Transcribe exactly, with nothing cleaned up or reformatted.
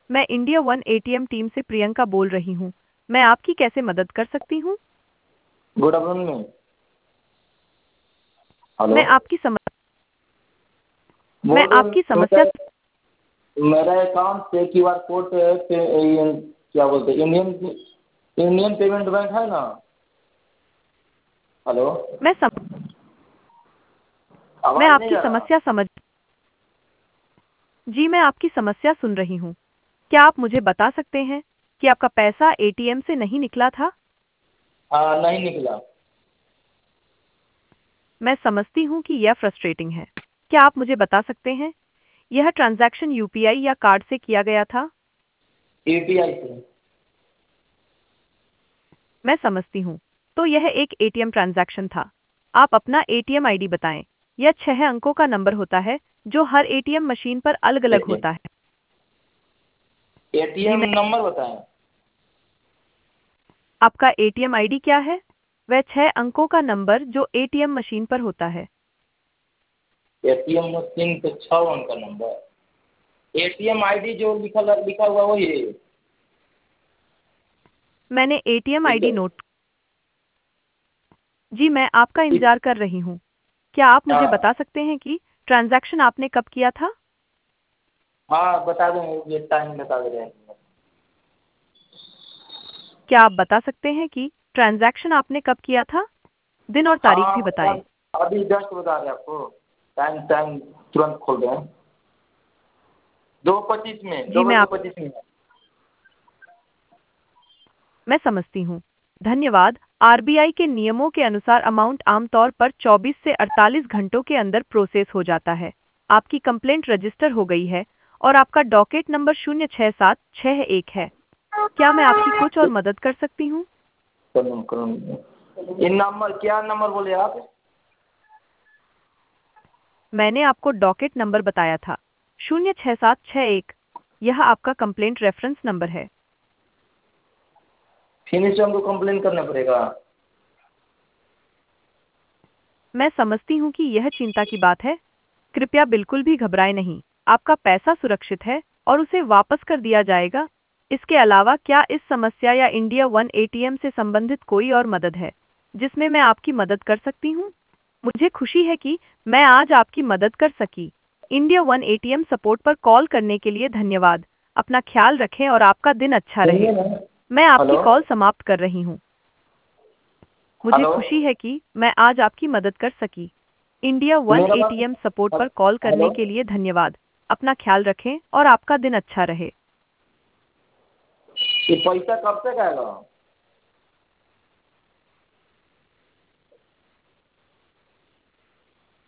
मैं India one ATM team से प्रियंका बोल रही हूँ। मैं आपकी कैसे मदद कर सकती हूँ? Good afternoon ma'am. हेलो। मैं आपकी सम मैं बोल रहे आपकी समस्या मेरा मेरा अकाउंट पे क्यू आर कोड पे, पे ये क्या बोलते हैं इंडियन इंडियन पेमेंट बैंक है ना। हेलो। मैं सम मैं आवाज़ नहीं आपकी आ रहा। समस्या समझ जी मैं आपकी समस्या सुन रही हूँ। क्या आप मुझे बता सकते हैं कि आपका पैसा एटीएम से नहीं निकला था? हाँ, नहीं निकला। मैं समझती हूँ कि यह फ्रस्ट्रेटिंग है। क्या आप मुझे बता सकते हैं यह ट्रांजैक्शन यूपीआई या कार्ड से किया गया था? यूपीआई से। मैं समझती हूँ। तो यह एक एटीएम ट्रांजैक्शन था। आप अपना एटीएम आईडी बताएं। यह छह अंकों का नंबर होता है जो हर एटीएम मशीन पर अलग-अलग होता है। जी एटीएम मैं नंबर बताएं। आपका एटीएम आईडी क्या है? वह छह अंकों का नंबर जो एटीएम मशीन पर होता है। एटीएम मशीन पे छः अंक का नंबर। एटीएम आईडी जो लिखा लिखा हुआ वही है। मैंने एटीएम ठीक आईडी है। नोट जी मैं आपका ठीक। इंतजार कर रही हूँ। क्या आप मुझे हाँ बता सकते हैं कि ट्रांजैक्शन आपने कब किया था? हाँ, बता देंगे, ये टाइम बता दे रहे हैं। क्या आप बता सकते हैं कि ट्रांजैक्शन आपने कब किया था? दिन और तारीख हाँ, भी बता। बताएं। अभी जस्ट बता रहे आपको। टाइम टाइम तुरंत खोल रहे हैं। दो पच्चीस में, जी दो मैं बजे आप पच्चीस में। मैं समझती हूँ। धन्यवाद। आरबीआई के नियमों के अनुसार अमाउंट आमतौर पर चौबीस से अड़तालीस घंटों के अंदर प्रोसेस हो जाता है। आपकी कंप्लेंट रजिस्टर हो गई है और आपका डॉकेट नंबर शून्य छह सात छह एक है। क्या मैं आपकी कुछ और मदद कर सकती हूँ? करूँ करूँ ये नंबर क्या नंबर बोले आप? मैंने आपको डॉकेट नंबर बताया था शून्य छह सात छह एक। यह आपका कंप्लेंट रेफरेंस नंबर है। फिर से हमको कंप्लेन करना पड़ेगा? मैं समझती हूँ कि यह चिंता की बात है। कृपया बिल्कुल भी घबराएं नहीं। आपका पैसा सुरक्षित है और उसे वापस कर दिया जाएगा। इसके अलावा क्या इस समस्या या इंडिया वन एटीएम से संबंधित कोई और मदद है जिसमें मैं आपकी मदद कर सकती हूँ? मुझे खुशी है कि मैं आज आपकी मदद कर सकी। इंडिया वन एटीएम सपोर्ट पर कॉल करने के लिए धन्यवाद। अपना ख्याल रखें और आपका दिन अच्छा रहे। सुनिए ना। मैं आपकी हेलो। कॉल समाप्त कर रही हूँ। मुझे हेलो। खुशी है कि मैं आज आपकी मदद कर सकी। इंडिया वन मेरा बात। एटीएम सपोर्ट पर कॉल हेलो। करने के लिए धन्यवाद। अपना ख्याल रखें और आपका दिन अच्छा रहे। ये पैसा कब तक आएगा?